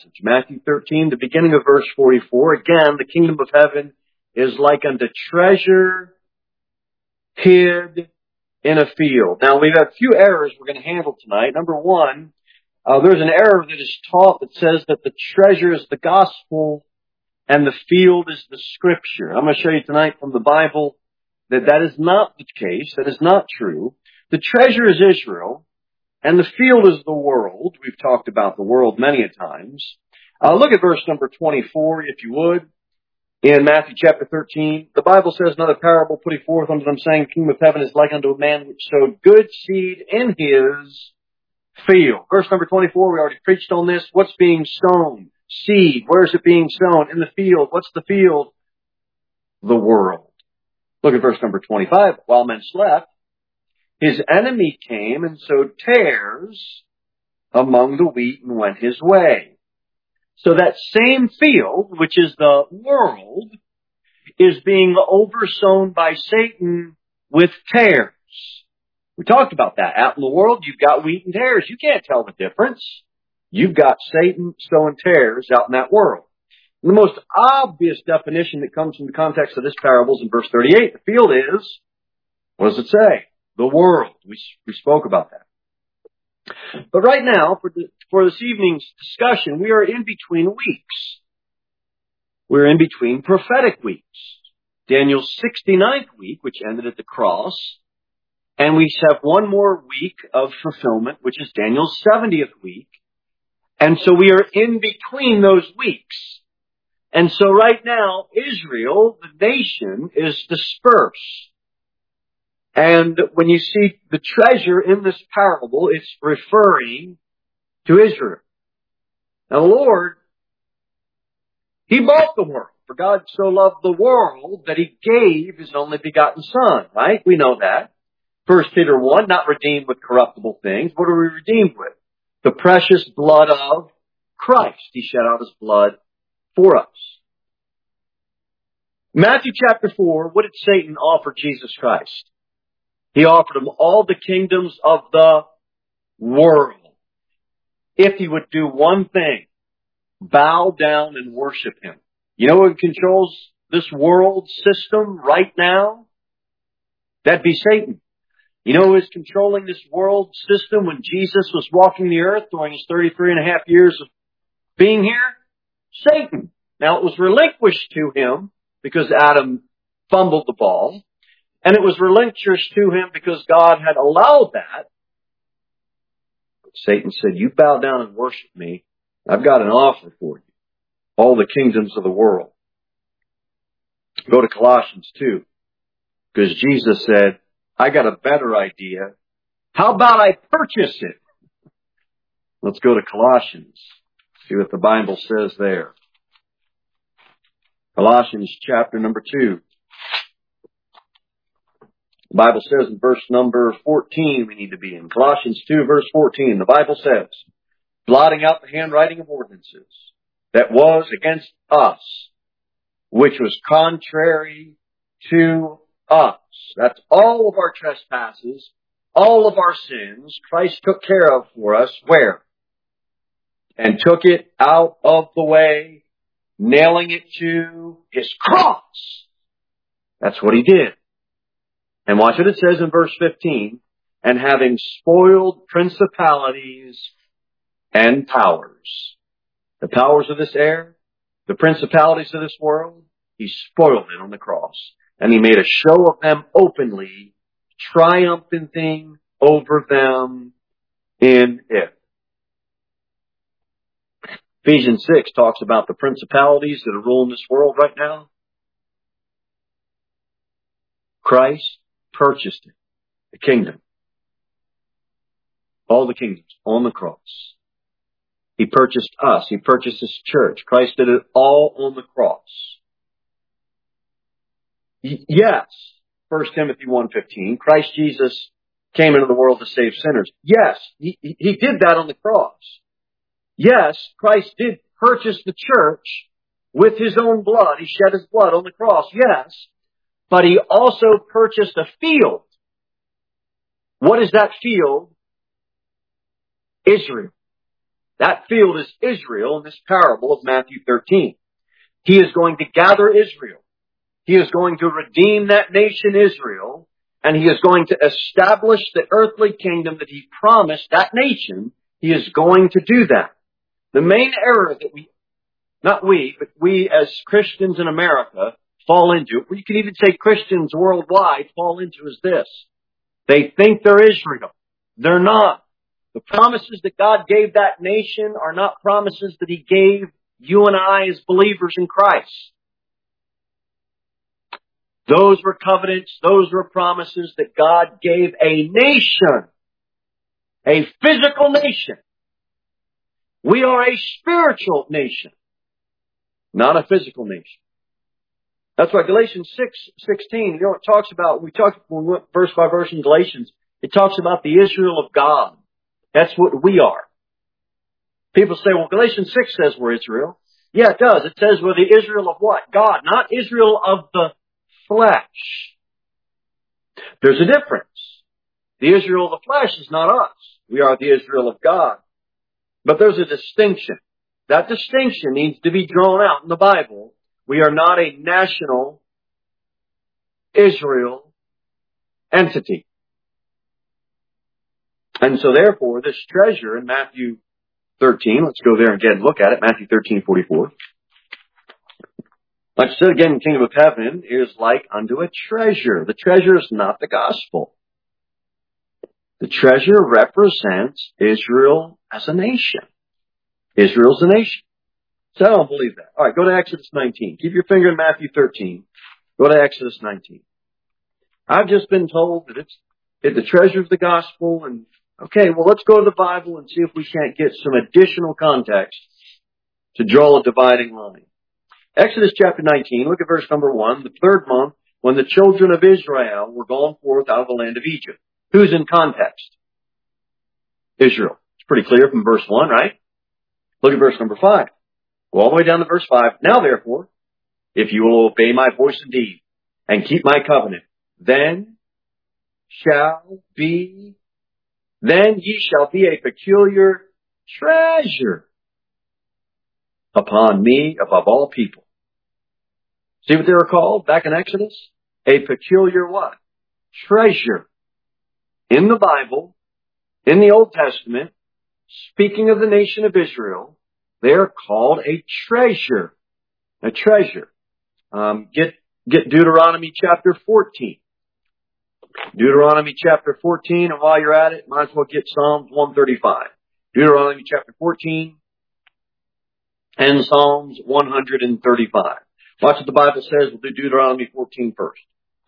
Matthew 13, the beginning of verse 44. Again, the kingdom of heaven is like unto treasure hid in a field. Now, we've got a few errors we're going to handle tonight. Number one, there's an error that is taught that says that the treasure is the gospel and the field is the scripture. I'm going to show you tonight from the Bible that that is not the case. That is not true. The treasure is Israel and the field is the world. We've talked about the world many a times. Look at verse number 24, if you would. In Matthew chapter 13, the Bible says, another parable put he forth unto them, saying, the kingdom of heaven is like unto a man which sowed good seed in his field. Verse number 24, we already preached on this. What's being sown? Seed. Where is it being sown? In the field. What's the field? The world. Look at verse number 25. While men slept, his enemy came and sowed tares among the wheat and went his way. So that same field, which is the world, is being oversown by Satan with tares. We talked about that. Out in the world, you've got wheat and tares. You can't tell the difference. You've got Satan sowing tares out in that world. And the most obvious definition that comes from the context of this parable is in verse 38. The field is, what does it say? The world. We spoke about that. But right now, for this evening's discussion, we are in between weeks. We're in between prophetic weeks. Daniel's 69th week, which ended at the cross, and we have one more week of fulfillment, which is Daniel's 70th week. And so we are in between those weeks. And so right now, Israel, the nation, is dispersed. And when you see the treasure in this parable, it's referring to Israel. Now the Lord, He bought the world. For God so loved the world that He gave His only begotten Son, right? We know that. 1 Peter 1, not redeemed with corruptible things. What are we redeemed with? The precious blood of Christ. He shed out His blood for us. Matthew chapter 4, what did Satan offer Jesus Christ? He offered Him all the kingdoms of the world. If He would do one thing, bow down and worship Him. You know who controls this world system right now? That'd be Satan. You know who is controlling this world system when Jesus was walking the earth during His 33 and a half years of being here? Satan. Now it was relinquished to him because Adam fumbled the ball. And it was relinquished to him because God had allowed that. But Satan said, you bow down and worship me. I've got an offer for you. All the kingdoms of the world. Go to Colossians 2. Because Jesus said, I got a better idea. How about I purchase it? Let's go to Colossians. See what the Bible says there. Colossians chapter number 2. The Bible says in verse number 14 we need to be in. Colossians 2 verse 14. The Bible says, blotting out the handwriting of ordinances that was against us, which was contrary to us. That's all of our trespasses, all of our sins, Christ took care of for us. Where? And took it out of the way, nailing it to His cross. That's what He did. And watch what it says in verse 15. And having spoiled principalities and powers. The powers of this air, the principalities of this world, He spoiled it on the cross. And He made a show of them openly, triumphing over them in it. Ephesians 6 talks about the principalities that are ruling this world right now. Christ purchased it, the kingdom. All the kingdoms on the cross. He purchased us. He purchased His church. Christ did it all on the cross. Yes, 1 Timothy 1:15, Christ Jesus came into the world to save sinners. Yes, he did that on the cross. Yes, Christ did purchase the church with His own blood. He shed His blood on the cross. Yes. But He also purchased a field. What is that field? Israel. That field is Israel in this parable of Matthew 13. He is going to gather Israel. He is going to redeem that nation Israel, and He is going to establish the earthly kingdom that He promised that nation. He is going to do that. The main error that we as Christians in America fall into, or you can even say Christians worldwide fall into, is this. They think they're Israel. They're not. The promises that God gave that nation are not promises that He gave you and I as believers in Christ. Those were covenants, those were promises that God gave a nation. A physical nation. We are a spiritual nation, not a physical nation. That's why Galatians 6:16, it talks about, we went verse by verse in Galatians, it talks about the Israel of God. That's what we are. People say, well, Galatians 6 says we're Israel. Yeah, it does. It says we're the Israel of what? God, not Israel of the flesh. There's a difference. The Israel of the flesh is not us. We are the Israel of God. But there's a distinction. That distinction needs to be drawn out in the Bible. We are not a national Israel entity. And so therefore, this treasure in Matthew 13, let's go there again and look at it, Matthew 13:44. Like I said again, the kingdom of heaven is like unto a treasure. The treasure is not the gospel. The treasure represents Israel as a nation. Israel's a nation. So I don't believe that. All right, go to Exodus 19. Keep your finger in Matthew 13. Go to Exodus 19. I've just been told that it's the treasure of the gospel. And okay, well, let's go to the Bible and see if we can't get some additional context to draw a dividing line. Exodus chapter 19, look at verse number 1. The third month, when the children of Israel were gone forth out of the land of Egypt. Who's in context? Israel. It's pretty clear from verse 1, right? Look at verse number 5. Go all the way down to verse 5. Now therefore, if you will obey my voice indeed, and keep my covenant, then ye shall be a peculiar treasure upon me above all people. See what they were called back in Exodus? A peculiar what? Treasure. In the Bible, in the Old Testament, speaking of the nation of Israel, they are called a treasure. A treasure. Get Deuteronomy chapter 14. Deuteronomy chapter 14, and while you're at it, might as well get Psalms 135. Deuteronomy chapter 14 and Psalms 135. Watch what the Bible says. We'll do Deuteronomy 14 first.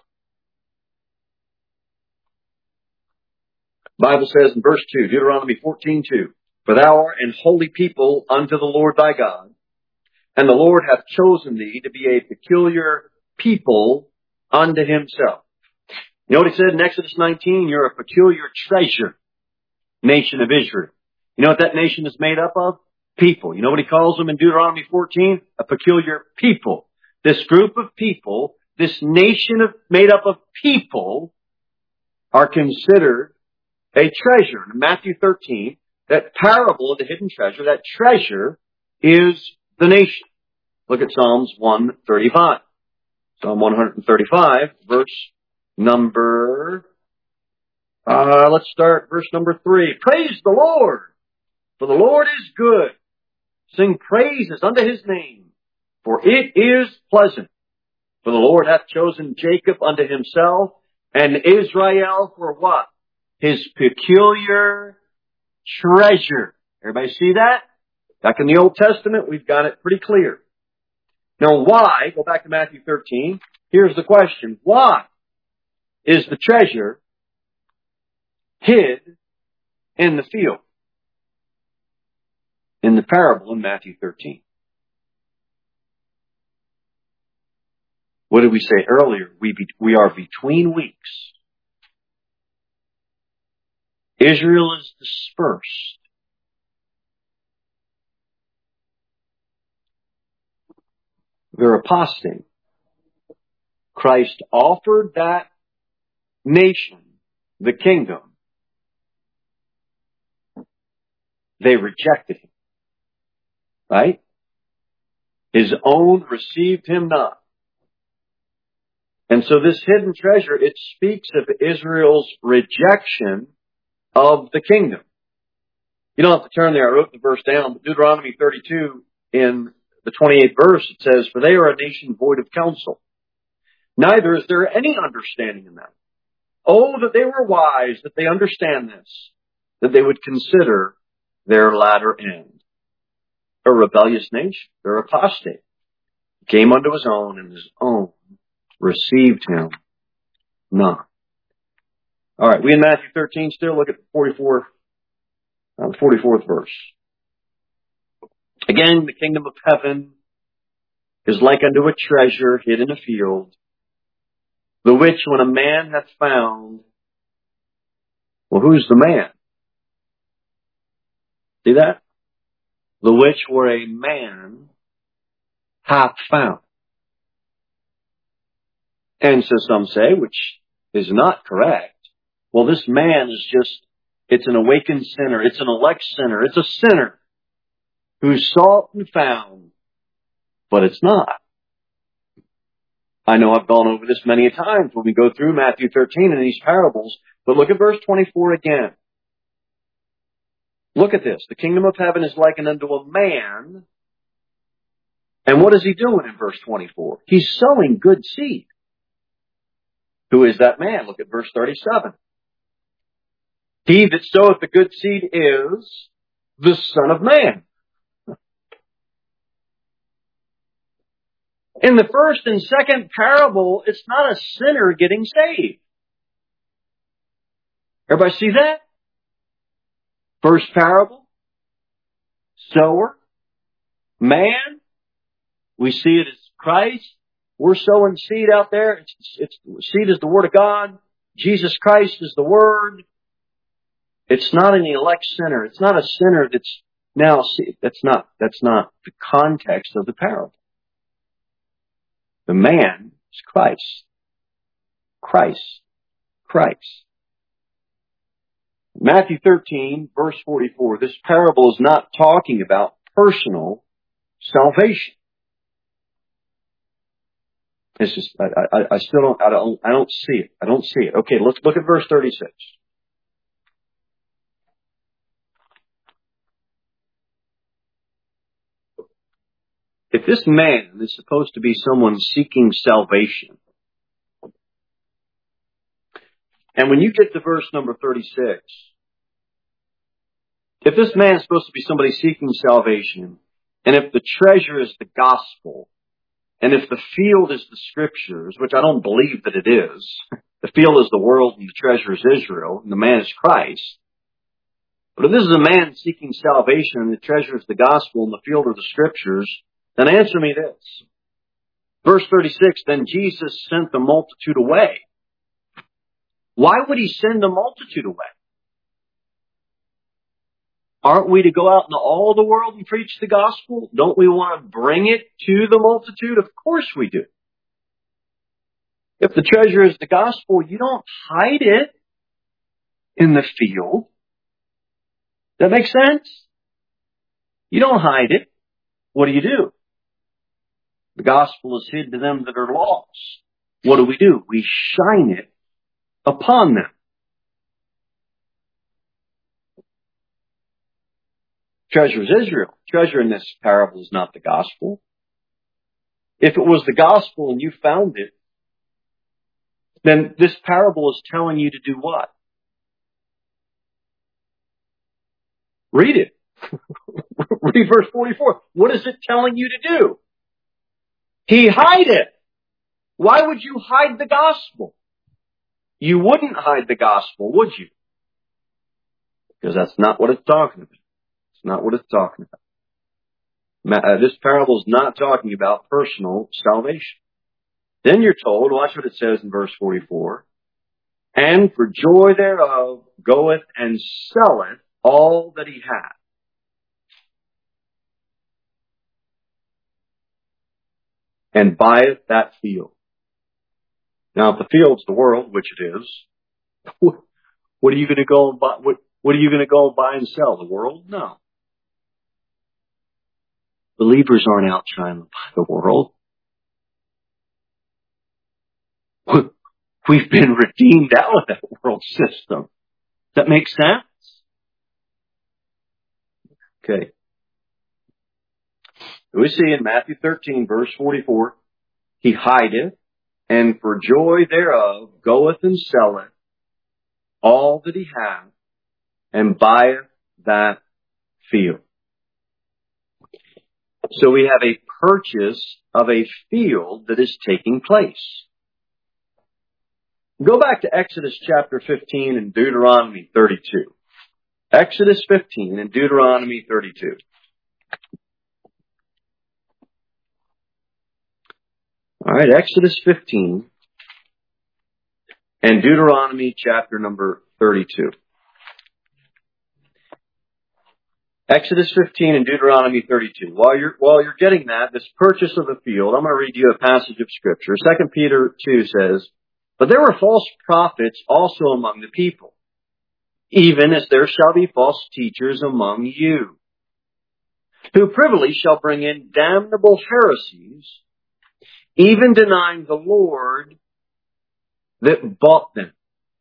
The Bible says in verse 2, Deuteronomy 14:2, for thou art an holy people unto the Lord thy God, and the Lord hath chosen thee to be a peculiar people unto Himself. You know what He said in Exodus 19? You're a peculiar treasure, nation of Israel. You know what that nation is made up of? People. You know what He calls them in Deuteronomy 14? A peculiar people. This group of people, this nation made up of people, are considered a treasure. In Matthew 13, that parable of the hidden treasure, that treasure is the nation. Look at Psalms 135. Psalm 135, verse number, let's start verse number 3. Praise the Lord, for the Lord is good. Sing praises unto His name, for it is pleasant. For the Lord hath chosen Jacob unto Himself, and Israel for what? His peculiar treasure. Everybody see that? Back in the Old Testament, we've got it pretty clear. Now why? Go back to Matthew 13. Here's the question. Why is the treasure hid in the field? In the parable in Matthew 13. What did we say earlier? We are between weeks. Israel is dispersed. They're apostate. Christ offered that nation the kingdom. They rejected Him. Right? His own received him not. And so this hidden treasure, it speaks of Israel's rejection of the kingdom. You don't have to turn there. I wrote the verse down. But Deuteronomy 32 in the 28th verse, it says, "For they are a nation void of counsel. Neither is there any understanding in them. Oh, that they were wise, that they understand this, that they would consider their latter end." A rebellious nation. They're apostate. He came unto his own, and his own received him not. All right, we in Matthew 13 still. Look at the 44th verse. Again, the kingdom of heaven is like unto a treasure hid in a field, the which when a man hath found, well, who's the man? See that? The which where a man hath found. And so some say, which is not correct, well, this man is just, it's an awakened sinner. It's an elect sinner. It's a sinner who's sought and found, but it's not. I know I've gone over this many a times when we go through Matthew 13 and these parables, but look at verse 24 again. Look at this. The kingdom of heaven is likened unto a man. And what is he doing in verse 24? He's sowing good seed. Who is that man? Look at verse 37. He that soweth the good seed is the Son of Man. In the first and second parable, it's not a sinner getting saved. Everybody see that? First parable, sower, man. We see it as Christ. We're sowing seed out there. Seed is the Word of God. Jesus Christ is the Word. It's not an elect sinner. It's not a sinner that's now, that's not the context of the parable. The man is Christ. Christ. Christ. Matthew 13, verse 44, this parable is not talking about personal salvation. It's just, I still don't see it. I don't see it. Okay, let's look at verse 36. If this man is supposed to be someone seeking salvation, and when you get to verse number 36, if this man is supposed to be somebody seeking salvation, and if the treasure is the gospel, and if the field is the scriptures, which I don't believe that it is, the field is the world and the treasure is Israel, and the man is Christ. But if this is a man seeking salvation and the treasure is the gospel and the field are the scriptures, then answer me this. Verse 36, then Jesus sent the multitude away. Why would he send the multitude away? Aren't we to go out into all the world and preach the gospel? Don't we want to bring it to the multitude? Of course we do. If the treasure is the gospel, you don't hide it in the field. Does that make sense? You don't hide it. What do? The gospel is hid to them that are lost. What do? We shine it upon them. Treasure is Israel. Treasure in this parable is not the gospel. If it was the gospel and you found it, then this parable is telling you to do what? Read it. Read verse 44. What is it telling you to do? He hide it. Why would you hide the gospel? You wouldn't hide the gospel, would you? Because that's not what it's talking about. It's not what it's talking about. This parable is not talking about personal salvation. Then you're told, watch what it says in verse 44, and for joy thereof goeth and selleth all that he hath. And buyeth that field. Now, if the field's the world, which it is, what are you going to go and buy? What are you going to go and buy and sell? The world? No. Believers aren't out trying to buy the world. We've been redeemed out of that world system. Does that make sense? Okay. We see in Matthew 13, verse 44, he hideth, and for joy thereof goeth and selleth all that he hath, and buyeth that field. So we have a purchase of a field that is taking place. Go back to Exodus chapter 15 and Deuteronomy 32. Exodus 15 and Deuteronomy 32. All right, Exodus 15 and Deuteronomy chapter number 32. Exodus 15 and Deuteronomy 32. While you're getting that, this purchase of the field, I'm going to read you a passage of Scripture. 2 Peter 2 says, "But there were false prophets also among the people, even as there shall be false teachers among you, who privily shall bring in damnable heresies, even denying the Lord that bought them."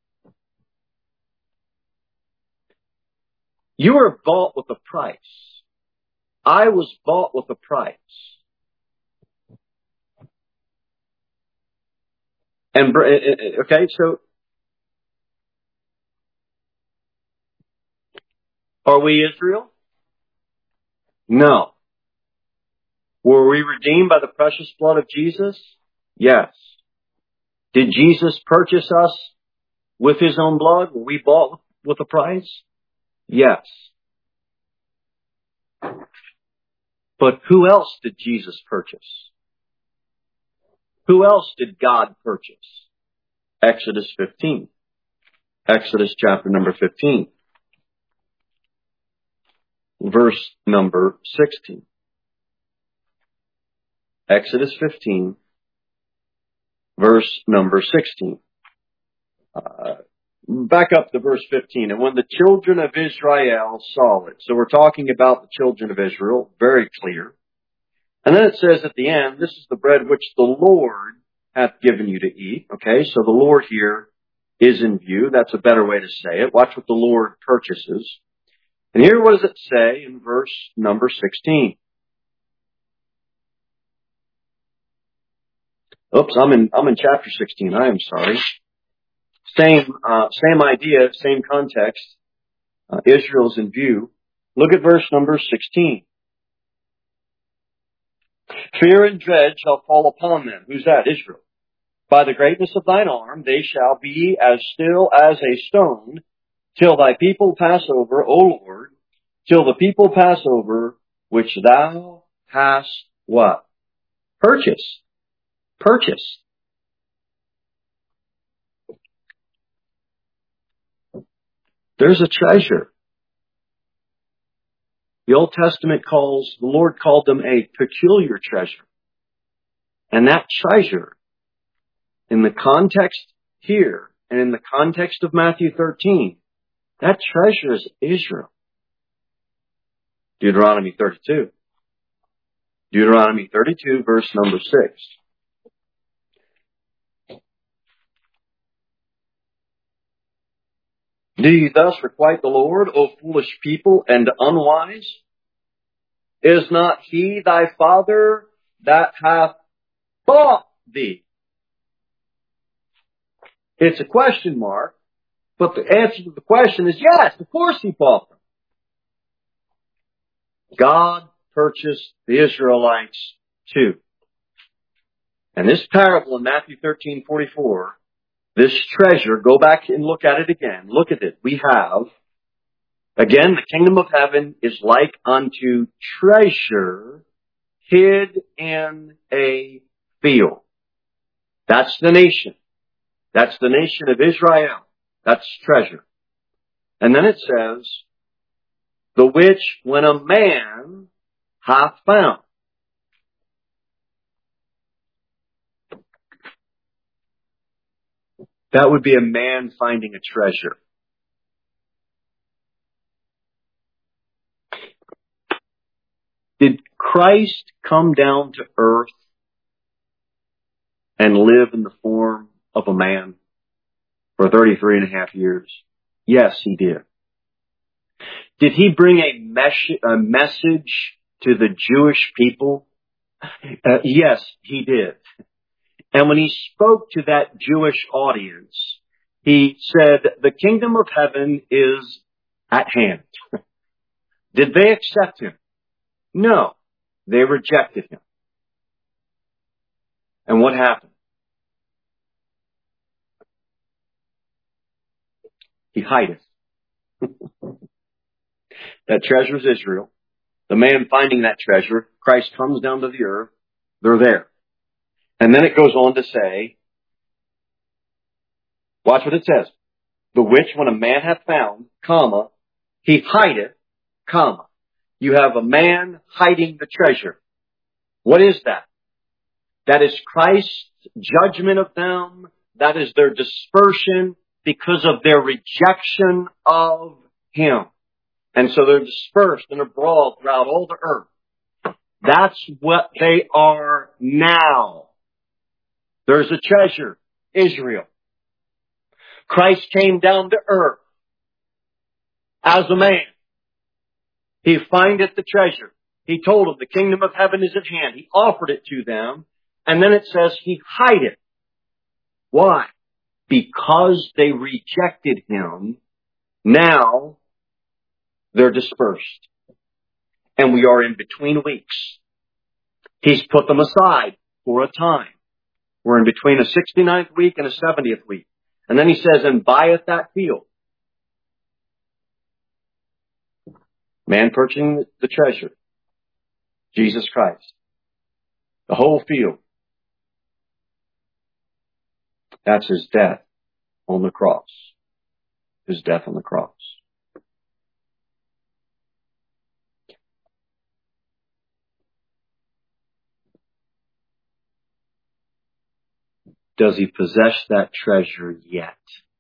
You were bought with a price. I was bought with a price. And, okay, so are we Israel? No. Were we redeemed by the precious blood of Jesus? Yes. Did Jesus purchase us with his own blood? Were we bought with a price? Yes. But who else did Jesus purchase? Who else did God purchase? Exodus 15. Exodus chapter number 15. Verse number 16. Exodus 15, verse number 16. Back up to verse 15. "And when the children of Israel saw it," so we're talking about the children of Israel, very clear. And then it says at the end, "This is the bread which the Lord hath given you to eat." Okay, so the Lord here is in view. That's a better way to say it. Watch what the Lord purchases. And here, what does it say in verse number 16? Oops, I'm in chapter 16. I am sorry. Same idea, same context. Israel's in view. Look at verse number 16. "Fear and dread shall fall upon them." Who's that? Israel. "By the greatness of thine arm, they shall be as still as a stone, till thy people pass over, O Lord, till the people pass over, which thou hast" what? Purchased. Purchased. There's a treasure. The Old Testament the Lord called them a peculiar treasure. And that treasure, in the context here, and in the context of Matthew 13, that treasure is Israel. Deuteronomy 32. Deuteronomy 32, verse number 6. "Do ye thus requite the Lord, O foolish people, and unwise? Is not he thy father that hath bought thee?" It's a question mark, but the answer to the question is yes, of course he bought them. God purchased the Israelites too. And this parable in Matthew 13:44, this treasure, go back and look at it again. Look at it. We have, again, the kingdom of heaven is like unto treasure hid in a field. That's the nation. That's the nation of Israel. That's treasure. And then it says, "The which when a man hath found." That would be a man finding a treasure. Did Christ come down to earth and live in the form of a man for 33 and a half years? Yes, he did. Did he bring a message to the Jewish people? Yes, he did. And when he spoke to that Jewish audience, he said, the kingdom of heaven is at hand. Did they accept him? No, they rejected him. And what happened? He hid it. That treasure is Israel. The man finding that treasure, Christ comes down to the earth. They're there. And then it goes on to say, watch what it says. The which when a man hath found, comma, he hideth, comma. You have a man hiding the treasure. What is that? That is Christ's judgment of them. That is their dispersion because of their rejection of him. And so they're dispersed and abroad throughout all the earth. That's what they are now. There's a treasure, Israel. Christ came down to earth as a man. He findeth the treasure. He told them the kingdom of heaven is at hand. He offered it to them. And then it says he hid it. Why? Because they rejected him. Now they're dispersed. And we are in between weeks. He's put them aside for a time. We're in between a 69th week and a 70th week. And then he says, and buyeth that field. Man purchasing the treasure. Jesus Christ. The whole field. That's his death on the cross. His death on the cross. Does he possess that treasure yet?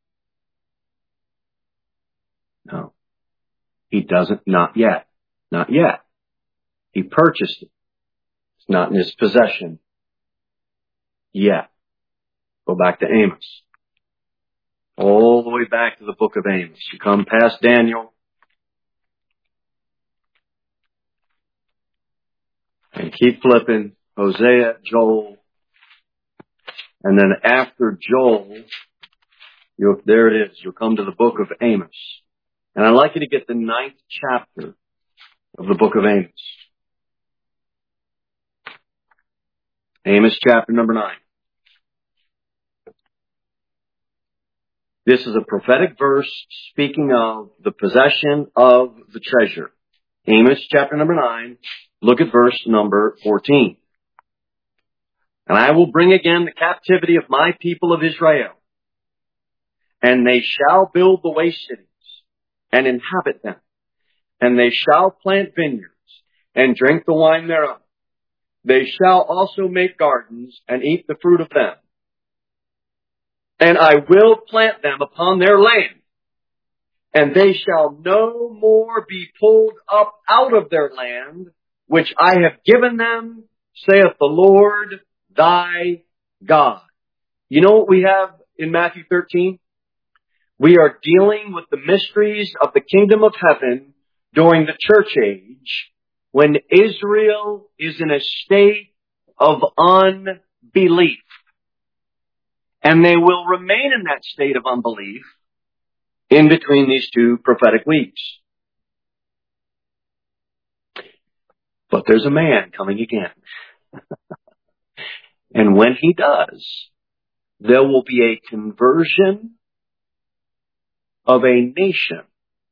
No. He doesn't, not yet. Not yet. He purchased it. It's not in his possession yet. Go back to Amos. All the way back to the book of Amos. You come past Daniel. And keep flipping. Hosea, Joel. And then after Joel, there it is. You'll come to the book of Amos. And I'd like you to get the 9th chapter of the book of Amos. Amos chapter number 9. This is a prophetic verse speaking of the possession of the treasure. Amos chapter number 9. Look at verse number 14. And I will bring again the captivity of my people of Israel. And they shall build the waste cities and inhabit them. And they shall plant vineyards and drink the wine thereof. They shall also make gardens and eat the fruit of them. And I will plant them upon their land. And they shall no more be pulled up out of their land, which I have given them, saith the Lord thy God. You know what we have in Matthew 13? We are dealing with the mysteries of the kingdom of heaven during the church age when Israel is in a state of unbelief. And they will remain in that state of unbelief in between these two prophetic weeks. But there's a man coming again. And when he does, there will be a conversion of a nation,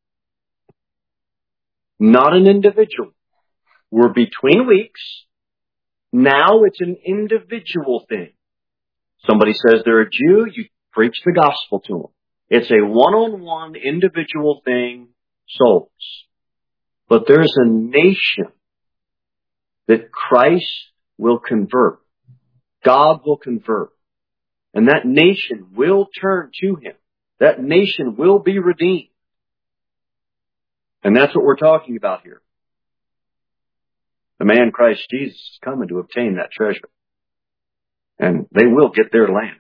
not an individual. We're between weeks. Now it's an individual thing. Somebody says they're a Jew, you preach the gospel to them. It's a one-on-one individual thing, souls. But there's a nation that Christ will convert. God will convert. And that nation will turn to him. That nation will be redeemed. And that's what we're talking about here. The man Christ Jesus is coming to obtain that treasure. And they will get their land.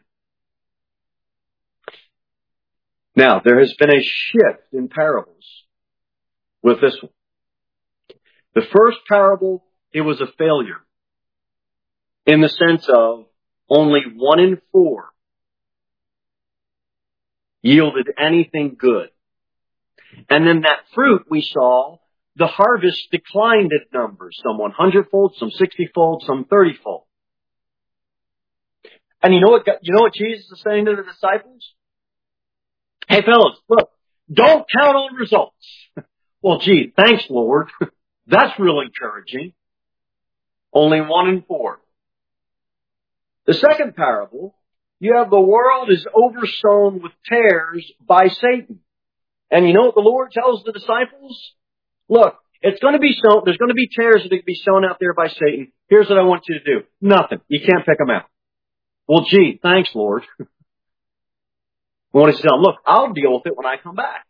Now, there has been a shift in parables with this one. The first parable, it was a failure. In the sense of only 1 in 4 yielded anything good. And then that fruit we saw, the harvest declined in numbers. Some 100-fold, some 60-fold, some 30-fold. And you know what Jesus is saying to the disciples? Hey fellas, look, don't count on results. Well, gee, thanks Lord. That's real encouraging. Only 1 in 4. The second parable, you have the world is oversown with tares by Satan. And you know what the Lord tells the disciples? Look, it's going to be sown, there's going to be tares that are going to be sown out there by Satan. Here's what I want you to do. Nothing. You can't pick them out. Well, gee, thanks, Lord. What he said, look, I'll deal with it when I come back.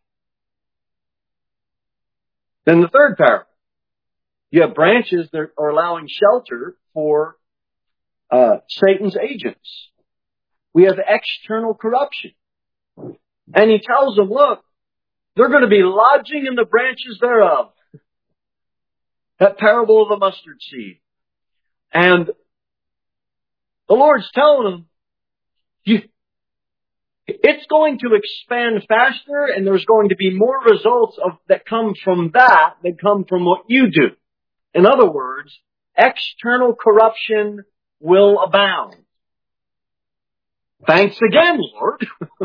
Then the third parable. You have branches that are allowing shelter for Satan's agents. We have external corruption. And he tells them, look, they're going to be lodging in the branches thereof. That parable of the mustard seed. And the Lord's telling them, it's going to expand faster, and there's going to be more results that come from that than come from what you do. In other words, external corruption will abound. Thanks again, Lord.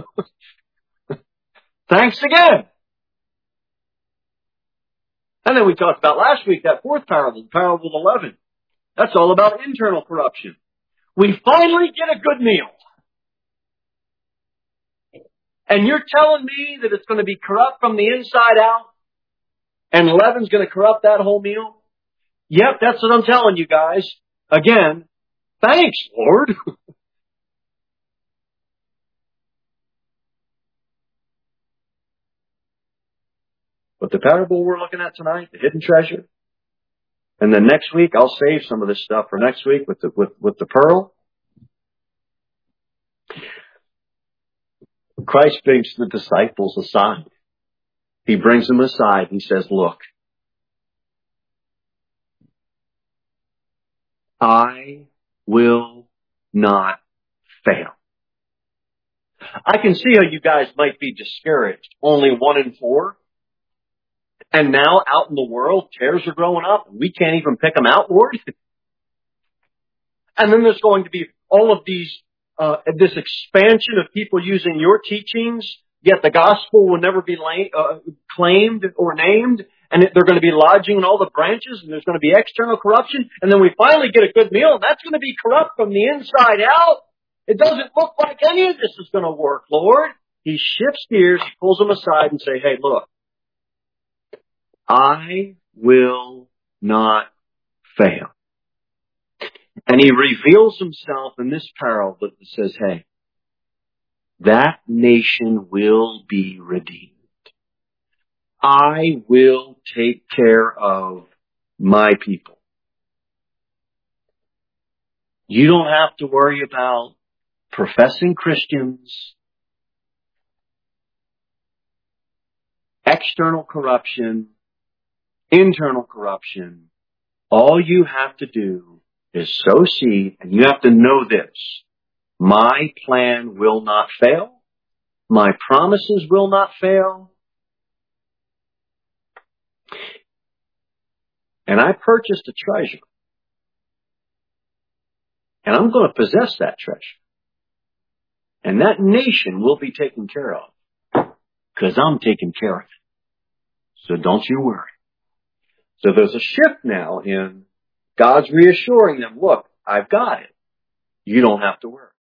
Thanks again. And then we talked about last week that fourth parable, the parable of 11. That's all about internal corruption. We finally get a good meal. And you're telling me that it's going to be corrupt from the inside out? And leaven's going to corrupt that whole meal? Yep, that's what I'm telling you guys. Again, thanks, Lord. But the parable we're looking at tonight, the hidden treasure, and then next week I'll save some of this stuff for next week with the pearl. Christ brings the disciples aside. He brings them aside. He says, look, I will not fail. I can see how you guys might be discouraged. Only 1 in 4. And now out in the world, tares are growing up. And we can't even pick them out, Lord. And then there's going to be all of these, this expansion of people using your teachings, yet the gospel will never be claimed or named. And they're going to be lodging in all the branches, and there's going to be external corruption. And then we finally get a good meal, and that's going to be corrupt from the inside out. It doesn't look like any of this is going to work, Lord. He shifts gears, he pulls them aside and say, hey, look, I will not fail. And he reveals himself in this parable that says, hey, that nation will be redeemed. I will take care of my people. You don't have to worry about professing Christians, external corruption, internal corruption. All you have to do is sow seed, and you have to know this. My plan will not fail. My promises will not fail. And I purchased a treasure. And I'm going to possess that treasure. And that nation will be taken care of. Because I'm taking care of it. So don't you worry. So there's a shift now in God's reassuring them, look, I've got it. You don't have to worry.